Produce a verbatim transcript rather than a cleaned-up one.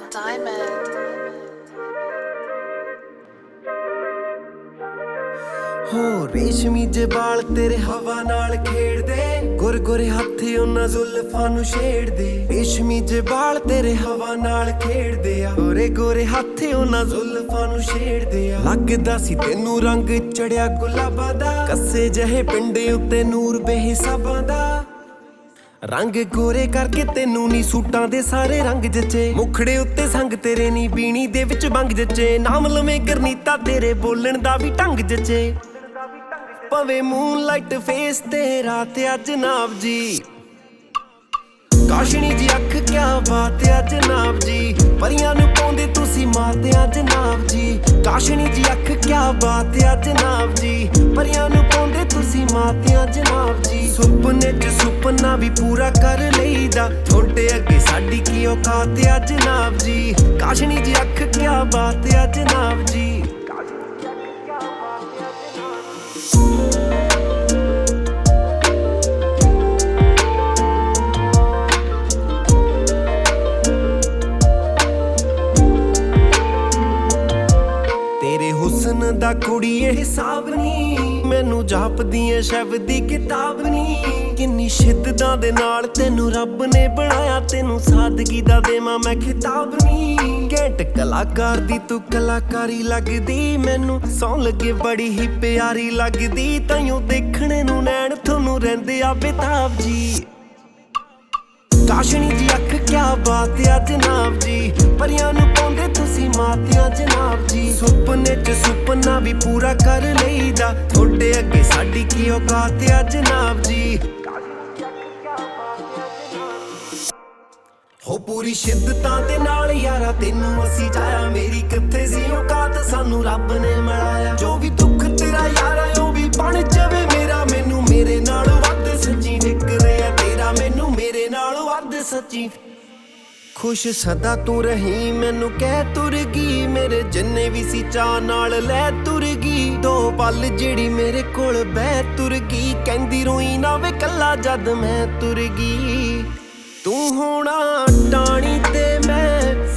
Diamond. हो रेशमी जे बाल तेरे हवा नाल खेड़दे गुर गुरे हत्थे उन्हां जुल्फां नूं छेड़दे रेशमी जे बाल तेरे हवा नाल खेड़दे आ गोरे गोरे हत्थे उन्हां जुल्फां नूं छेड़दे आ लगदा सी तैनूं रंग चढ़िया गुलाबां दा कस्से जहे पिंडे उत्ते नूर बेहिसाबां दा रंग गोरे करके तैनूं नी सूटां दे सारे रंग जचे मुखड़े उत्ते संग तेरे नी बीणी दे विच बंग जचे नाम लवें गरनीता तेरे बोलण दा भी ढंग जचे पवे मूनलाइट फेस तेरा ते अज जनाब जी काशनी जी अख क्या बात है जनाब जी परियां नूं पाउंदे तुसी माते जनाब जी काशनी जी अख क्या बात है जनाब जी परियां नूं पाउंदे तुसी माते जनाब जी सुपने च सुपना भी पूरा कर लईदा थोड़े अगे साडी की औकात है जनाब जी काशनी जी अख क्या बात है जनाब जी हुस्न दा कुड़िए हिसाब नी मैनू जापदी ऐ शब्द दी किताब नी किन्नी शिद्दतां दे नाल तैनू रब ने बनाया तैनू सादगी दा देवां मैं खिताब नी घैंट कलाकार दी तू कलाकारी लगदी मैनू सौं लगे बड़ी ही प्यारी लगदी ताइयों देखणे नू नैन थोनू रहिंदे आ बेताब जी काशनी जी अख क्या बात है जनाब जी परियां नूं पाउंदे तुसी मातियां जनाब जी सुपने च सुपना भी पूरा कर लईदा थोड़े अगे साडी की औकात है जनाब जी हो पूरी शिद्दतां दे नाल यारा तैनू असी जाया मेरी कित्थे सी औकात सानू रब ने मिलाया जो भी दुख तेरा यारा ओ भी बन जावे मेरा मैनू मेरे नाल वध सच्ची फिक्र है तेरा मैनू मेरे नाल वध सच्ची खुश सदा तू रही मैनू कह तुर गई मेरे जिन्ने भी सी चाह नाल लै तुर गई दो पल जेड़ी मेरे कोल बह तुर गई कहंदी रोई ना वे कल्ला जद मैं तुर गई तू होना टाणी ते मैं